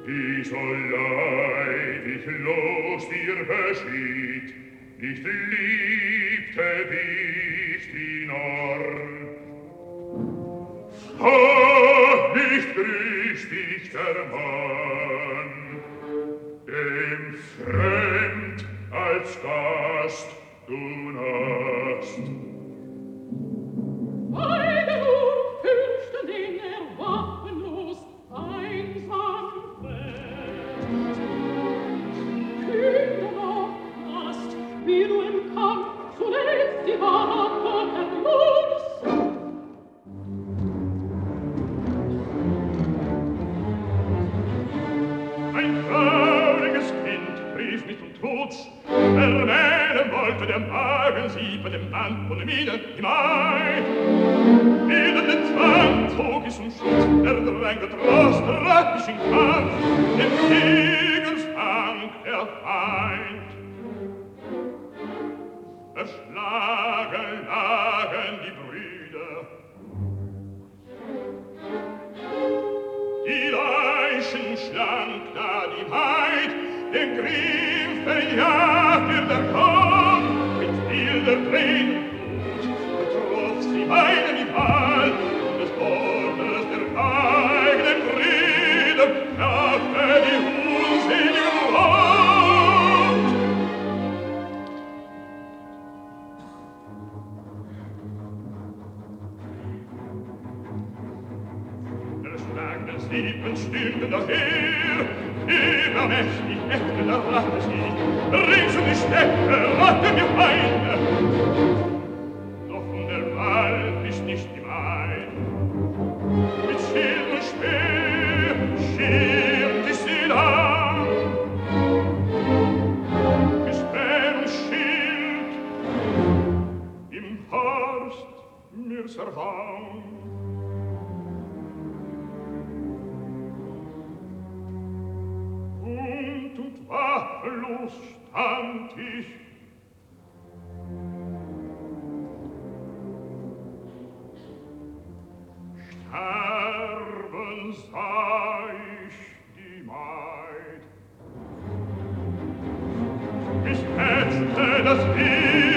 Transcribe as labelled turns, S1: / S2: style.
S1: Wie soll Leid ich los dir beschied, nicht liebte dich die Narr. Nicht grüßt dich der Mann, dem fremd als Gast du nahst.
S2: Beide nur fürchten den er waffenlos, einsam fällt. Kühn noch hast, wie du im Kampf zuletzt die Waffe erlust.
S1: Ein trauriges Kind rief mich zum Trutz, erwähnen wollte der Magensieb bei dem Mann und Miene die Maid. Wieder den Zwang zog ich zum Schutz, drang trost in Kampf, entgegenstand der Feind. Erschlagen lagen die Brüder, die Leichen schlang da die Maid, den Grimm verjagte der Kopf, mit wilder Tränen Blut, betroff sie meinen Fall, und des Wortes der eigenen Brüder brachte die unselige Braut. Der Schlag des Lieben stürmte daher, übermächtig ächte der Rache sie, rings um die Städte ratte mir ein. Doch von der Wald ist nicht die Maid. Mit Schild und Speer schirmt ich sie lang. Mit Speer und Schild im Horst mir zerhauen. Und waffenlos stand ich. Sterben sah ich die Maid. Mich hetzte das Lied